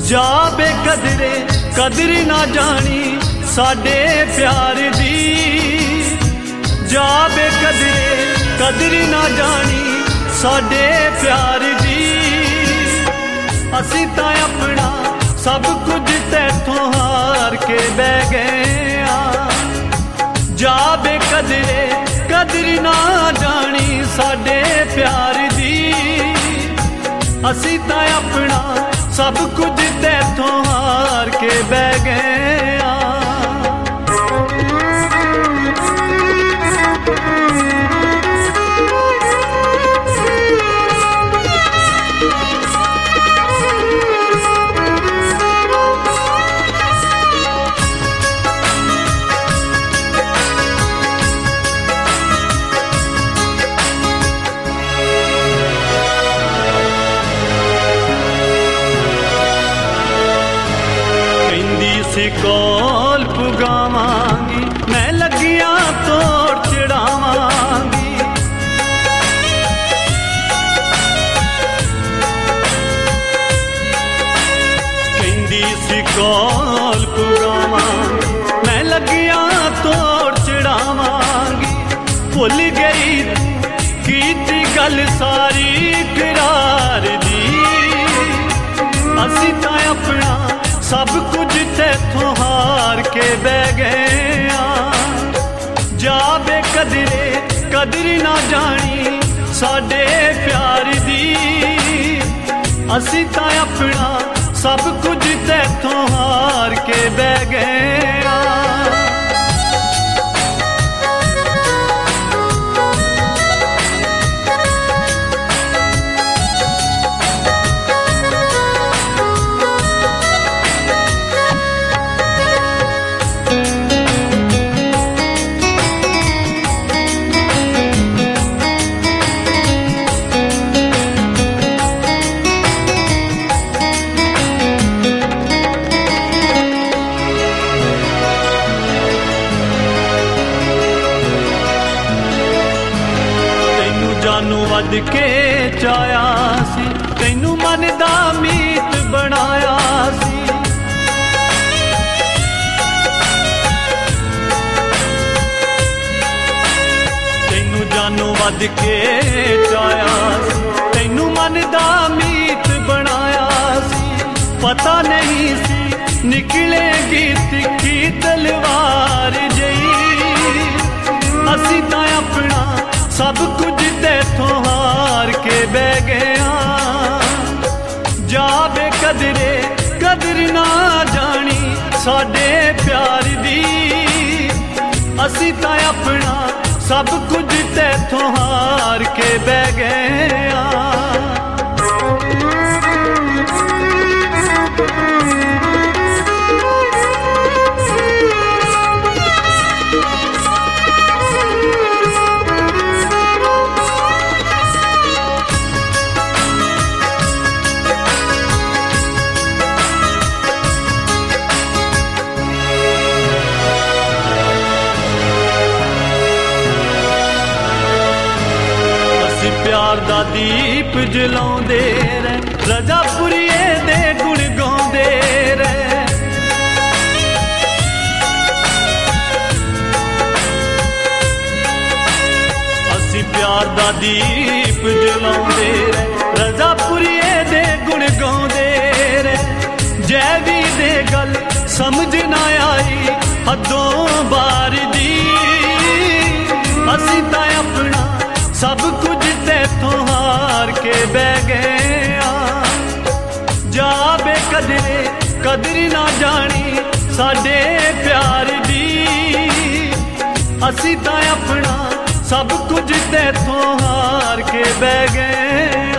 जा बेकदरे कदर ना जानी साडे प्यार दी, जा बेकदरे कदर ना जानी साडे प्यार दी। असी तां अपना सब कुछ तैथों हार के बह गए आ, जा बेकदरे कदर ना जानी साडे प्यार दी। असी तां अपना सब कुछ तैथों हार के बह गए आ। कौल पुगावांगी मैं लगिया तोड़ चढ़ावांगी, कहंदी सी कौल पुगावांगी मैं लगिया तोड़ चढ़ावांगी। भुल गई कीती गल सारी करार दी, असी तां अपना सब कुछ तैथों हार के बह गए आ। जा बेकदरे कदर ना जानी साडे प्यार दी, असी तां अपना सब कुछ तैथों हार के बह गए आ। जानू वध के चाया सी, तैनू मन दा मीत बनाया सी। तैनू जानू वध के चाया सी, तैनू मन दा मीत बनाया सी। पता नहीं सी निकलेगी तिखी तलवार जई, असी तां अपना सब कुछ तैथों हार के बह गया। जा बेकदरे कदर ना जानी साडे प्यार दी, असी तां अपना सब कुछ तैथों हार के बह गया। प्यार दा दीप जलाउंदे रह, रजापुरीए दे गुण गाउंदे रह। असी प्यार दा दीप जलाउंदे रह, रजापुरीए दे गुण गाउंदे रह। जैवी दे गल समझ ना आई हदों बार दी, असी तां अपना सब कुछ तैथों हार के बह गए आ। जा बेकदरे कदर ना जानी साडे प्यार दी, असी तां अपना सब कुछ तैथों हार के बह गए।